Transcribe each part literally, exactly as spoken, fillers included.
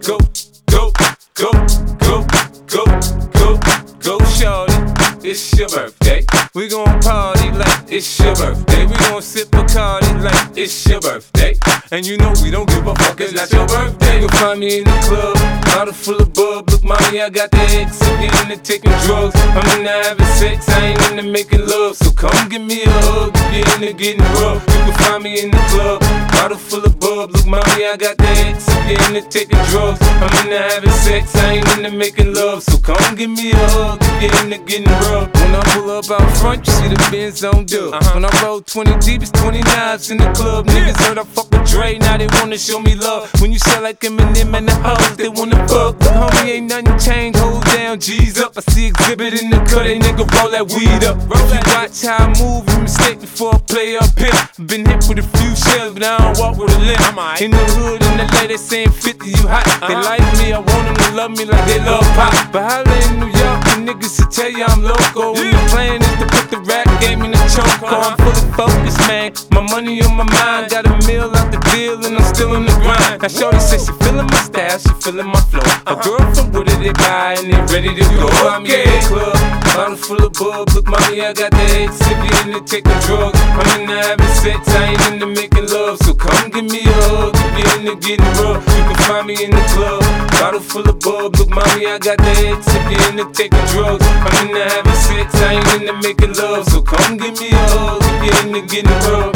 go, go, go, go, go, go, go, shorty. It's your birthday. We gon' party like it's your birthday. We gon' sip Bacardi like it's your birthday. And you know we don't give a fuck, it's not your birthday. You'll find me in the club, bottle full of bub. Look, mommy, I got the X. I'm getting into taking drugs. I'm into having sex, I ain't into making love. So come give me a hug, if you're into getting rough. You can find me in the club, bottle full of bub. Look, mommy, I got the X. I'm getting into taking drugs. I'm into having sex, I ain't into making love. So come give me a hug, if you're into getting rough. When I pull up out front, you see the Benz on dub. Uh-huh. When I roll twenty deep, it's twenty knives in the club. Niggas heard I fuck with Dre, now they wanna show me love. When you sell like Eminem and the hoes, they wanna fuck. But homie, ain't nothing changed, hold down, G's up. I see exhibit in the cut, they nigga roll that weed up. If you watch how I move, you mistake before I play up here. Been hit with a few shells, but I don't walk with a limp. In the hood, in the lady saying fifty, you hot. They like me, I want them to love me like they love pop. But holla in New York, the niggas should tell you I'm loco. When the plan is to put the rap game in the choke. I'm fully focused, man. My money on my mind. Got a meal out the deal and I'm still on the grind. Now shorty says she feeling my style, she feeling my flow. A girl from Wooded, they buy and they ready to go. I'm in the club, bottle full of bub. Look, mommy, I got the X. If you into taking drugs, I'm into having sex. I ain't into making love. So come give me a hug. If you into getting rough, you can find me in the club, bottle full of bub. Look, mommy, I got the X. If you into taking drugs, I'm into having sex. I ain't into making love. So come give me a hug. If you into getting rough.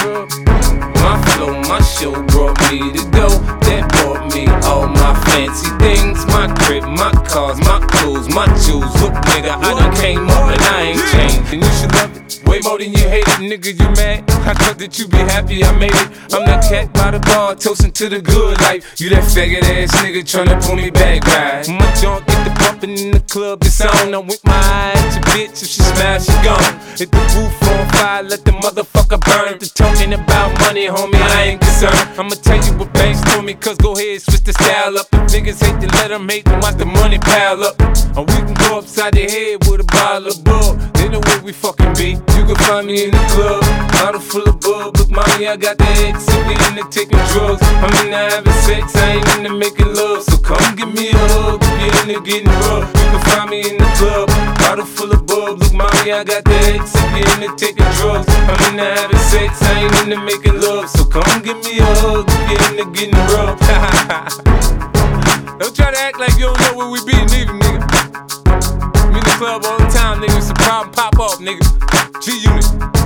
My flow, my show brought me to go. That brought me all my fancy things. My crib, my cars, my clothes, my jewels. Look, nigga, I done came up and I ain't changed. And you should love it way more than you hate it. Nigga, you mad? I thought that you be happy I made it. I'm that cat by the bar, toasting to the good life. You that faggot ass nigga tryna pull me back, right? My junk get the bumpin' in the club, it's on. I'm with my eye at your bitch, if she smash, she gone. Hit the roof on fire, let the motherfucker burn. The talking about money, homie, I ain't concerned. I'ma tell you what banks told me, cause go ahead, switch the style up. If niggas hate to let them hate, then watch the money pile up. Or we can go upside the head with a bottle of bub. They know where we fucking be. You can find me in the club, bottle full of bub. Look, mommy, I got the X. If you into taking drugs, I'm into having sex. I ain't into making love. So come give me a hug. If you into getting rough, you can find me in the club, bottle full of bub. Look, mommy, I got the X. If you into taking drugs, I'm into having sex. I ain't into making love. So come give me a hug. If you into getting rough. Don't try to act like you don't know where we be, neither, nigga. I'm in the club all the time, nigga. It's a problem, pop off, nigga. G-Unit.